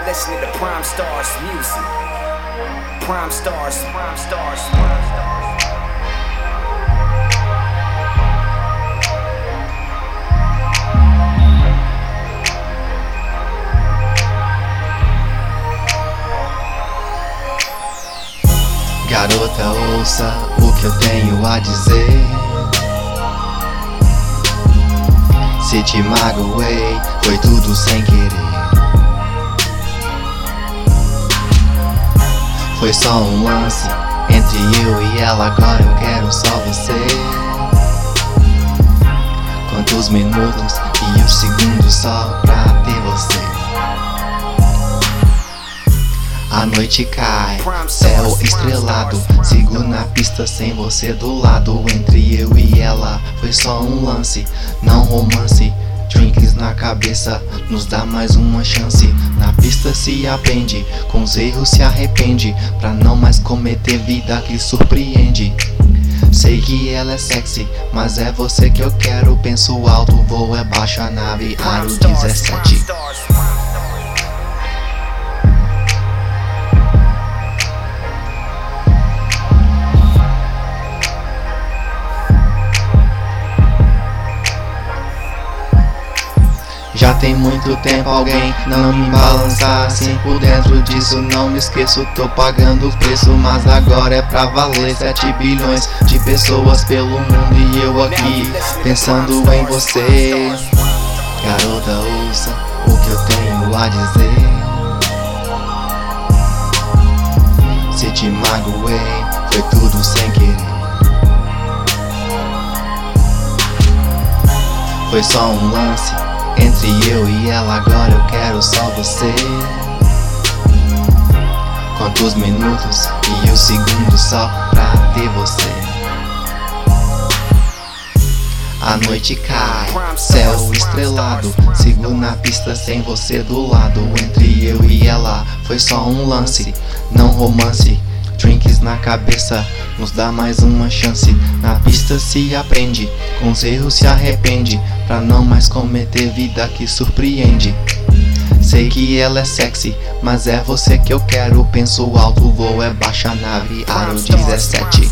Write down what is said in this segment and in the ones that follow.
listening to Prime Stars music. Prime Stars, Prime Stars, Prime Stars. Garota, ouça o que eu tenho a dizer. Se te magoei, foi tudo sem querer. Foi só um lance entre eu e ela, agora eu quero só você. Quantos minutos e os segundos só pra ter você. A noite cai, céu estrelado, sigo na pista sem você do lado. Entre eu e ela foi só um lance, não romance. Drinks na cabeça, nos dá mais uma chance. Na pista se aprende, com os erros se arrepende, pra não mais cometer vida que surpreende. Sei que ela é sexy, mas é você que eu quero. Penso alto, voo é baixo, a nave aro 17. Já tem muito tempo alguém não me balançar assim por dentro disso, não me esqueço, tô pagando o preço. Mas agora é pra valer 7 bilhões de pessoas pelo mundo e eu aqui pensando em você. Garota, ouça o que eu tenho a dizer. Se te magoei, foi tudo sem querer. Foi só um lance entre eu e ela, agora eu quero só você. Quantos minutos e os segundos só pra ter você. A noite cai, céu estrelado, sigo na pista sem você do lado. Entre eu e ela foi só um lance, não romance. Drinks na cabeça, nos dá mais uma chance. Na pista se aprende, com os erros se arrepende, pra não mais cometer vida que surpreende. Sei que ela é sexy, mas é você que eu quero. Penso alto, voo é baixa, nave aro 17.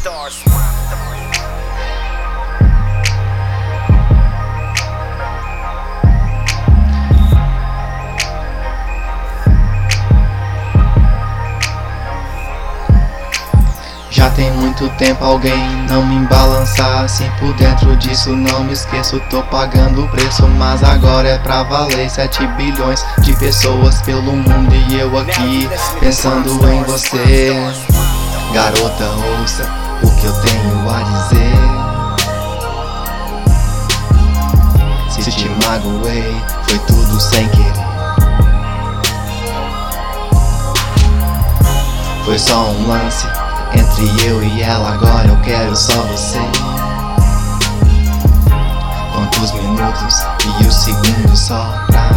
Já tem muito tempo alguém não me balançar assim por dentro disso, não me esqueço, tô pagando o preço. Mas agora é pra valer 7 bilhões de pessoas pelo mundo e eu aqui pensando em você. Garota, ouça o que eu tenho a dizer. Se te magoei, foi tudo sem querer. Foi só um lance entre eu e ela, agora eu quero só você. Quantos minutos e os segundos só pra